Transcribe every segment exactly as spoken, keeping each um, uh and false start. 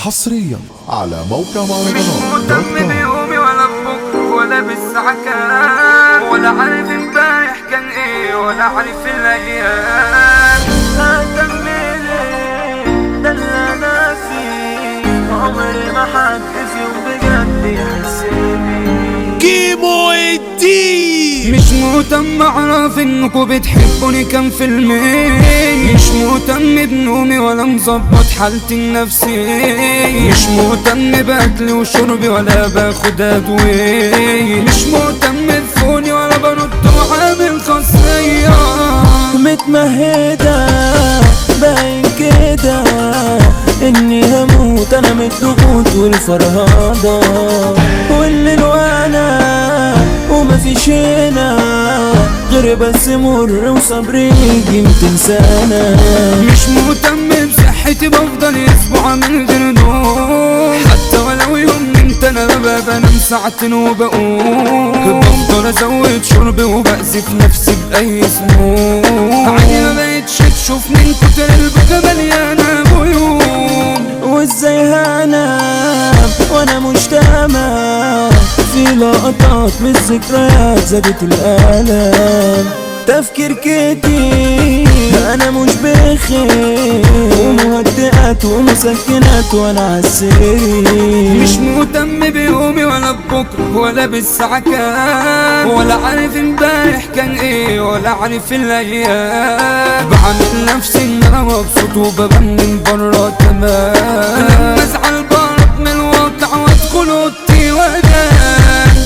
حصريا على موقع مهرجانات مش مهتم بيومي ولا ببكره ولا بالساعة كام، ولا عارف امبارح كان ايه ولا عارف الايام. ههتم ليه؟ ده اللي انا فيه عمري ما حد في يوم بجد يحس بيه. كيمو الدين مش مهتم اعرف انكوا بتحبوني كام في المية، مش مهتم بنومي ولا مظبط حالتي النفسية، مش مهتم باكلي وشربي ولا باخد ادوية، مش مهتم بفوني ولا برد وعامل خاصية. متمهدة باين كده اني هموت انا من الضغوط والفرهدة والليل وانا ومفيش هنا غير بس مر وصبري يجي ميتين سنة. مش مهتم بصحتي بفضل اسبوع من غير نوم، حتى ولو يوم نمت انا ببقى بنام ساعتين وبقوم، بفضل ازود شربي وبأذي في نفسي بأي سموم. عيني ما بقتش تشوف من كتر البكا مليانة غيوم. وازاي هنام وانا مش تمام في لقطات من الذكريات زادت الالم. تفكير كتير انا مش بخير ومهدئات ومسكنات وانا عالسرير. مش مهتم بيومي ولا ببكره ولا بالساعة كام، ولا عارف امبارح كان ايه ولا عارف الايام. بعمل نفسي ان انا مبسوط وببان من برا تمام، لما ازعل بهرب من الواقع وادخل اوضتي وانام.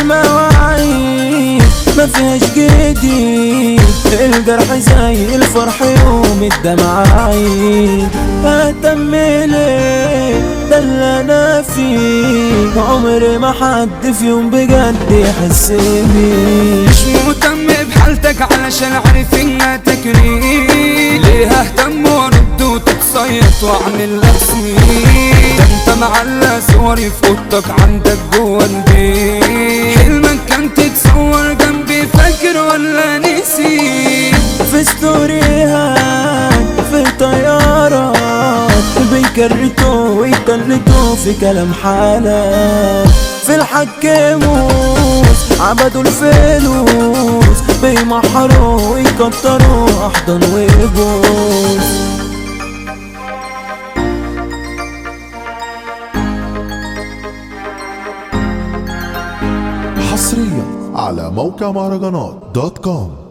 المواعيد ما فيهاش جديد، الجرح زي الفرح يوم الدمع عيد. ههتم ليه؟ ده اللي انا فيه عمري ما حد في يوم بجد يحس بيه. مش مهتم بحالتك علشان عارف انها تكريم، ليه ههتم وارد وتتصيط واعمل نفسي؟ ده انت معلق صوري في اوضتك عندك جوا البيت، حلمك كان تتصور جنبي فاكر ولا نسيت؟ في ستوريهات في طيارات بيكرتوا ويتلتوا في كلام حالات، في الحكموس عبدوا الفلوس بيمحروا ويكتروا احضن ويبوس. حصريا على موقع مهرجانات دوت كوم.